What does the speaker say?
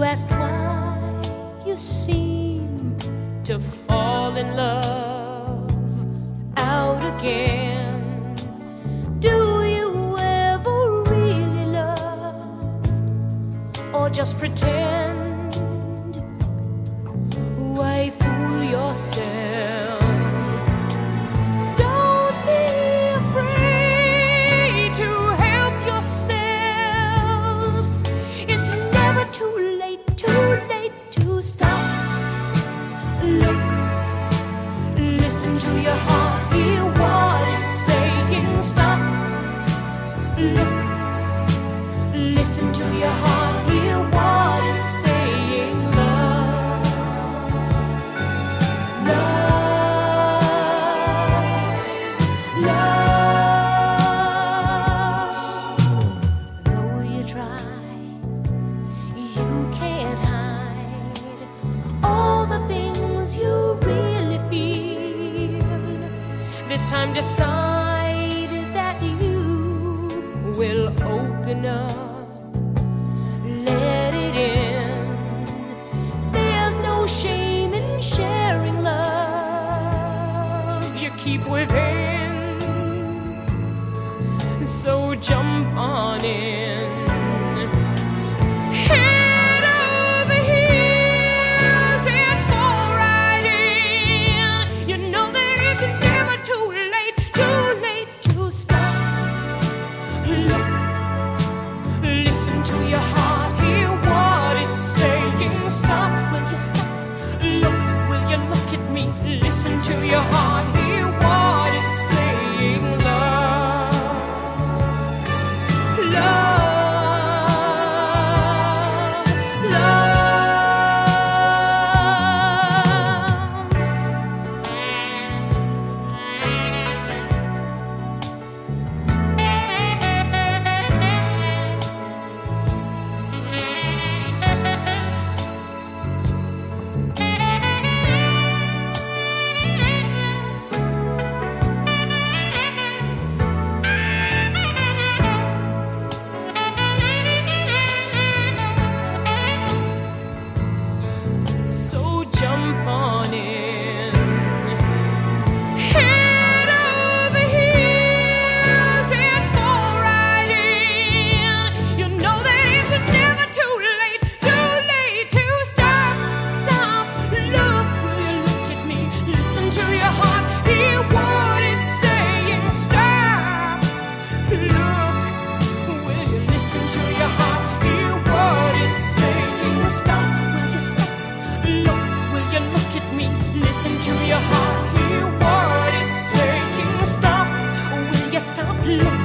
asked why you seem to fall in love out again. Do you ever really love, or just pretend? Why fool yourself? Don't be afraid to help yourself. It's never too late to stop. Look, listen to your heart, hear what it's saying. Stop. Look, listen to your heart, hear what it's saying. Love, love, love. Though you try, you can't hide all the things you really feel. This time decide that you will open up, let it in. There's no shame in sharing love you keep within. So jump on in. Head over heels and fall right in. You know that it's never too late to stop. Look, listen to your heart, hear what it's saying. Stop, will you stop? Look, will you look at me? Listen to your heart, hear what it's saying. Love, love, love. So jump on in. Head over heels and fall right in. You know that it's never too late to stop. Stop, look, will you look at me? Listen to your heart, hear what it's saying. Stop, look, will you listen to your heart, hear what it's saying. Stop, will you stop? Look, will you look at me? Listen to your heart, hear what it's saying. Stop, will you stop? Look,